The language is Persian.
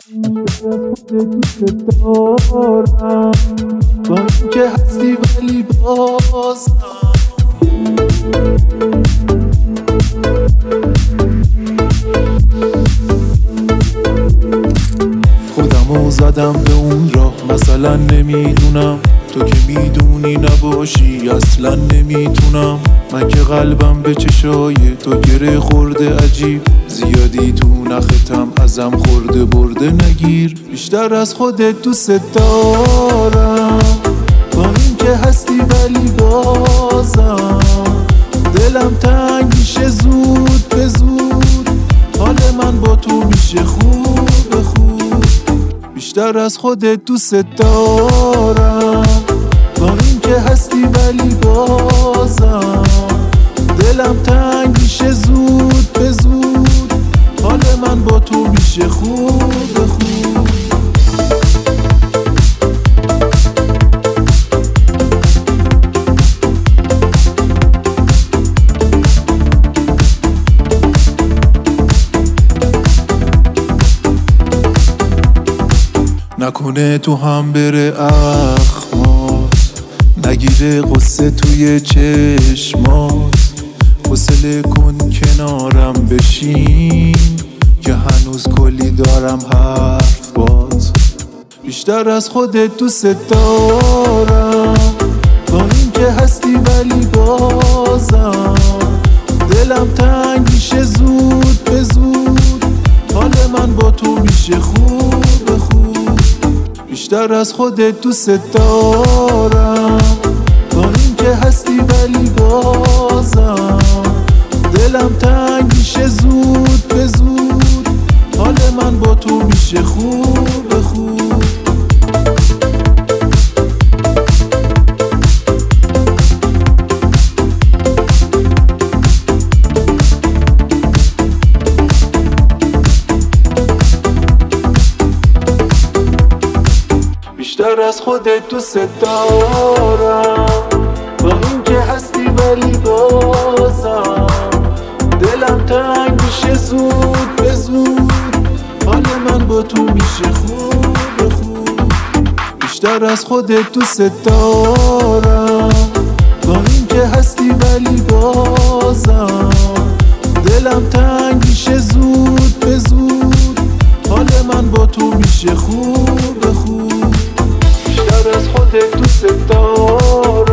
دوست دارم با اینکه هستی ولی بازم خودمو زدم به اون راه، مثلا نمیدونم تو که میدونی نباشی اصلا نمیتونم. من که قلبم به چشای تو گره خورده عجیب، زیادی تو نختم ازم خورده برده نگیر. بیشتر از خودت دوست دارم با این که هستی ولی بازم دلم تنگ میشه زود به زود، حال من با تو میشه خوب خوب. بیشتر از خودت دوست دارم با این که هستی ولی بازم دلم تنگ میشه زود به زود، حال من با تو میشه خوب خوب. نکنه تو هم بره اخمات، نگیره قصه توی چشمات، حوصله کن کنارم بشین که هنوز کلی دارم حرف باز. بیشتر از خودت دوست دارم با این که هستی ولی بازم دلم تنگ میشه زود به زود، حال من با تو میشه خوب خوب. بیشتر از خودت دوست دارم با این که هستی ولی بازم دلم تنگ میشه زود به زود، حال من با تو میشه خوب خوب. بیشتر از خودت دوست دارم با این که هستی ولی بازم دلم تنگ میشه زود به زود، حال من با تو میشه خوب خوب. بیشتر از خودت دوست دارم با این که هستی ولی بازم دلم تنگ میشه زود به زود، حال من با تو میشه خوب خوب. بیشتر از خودت دوست دارم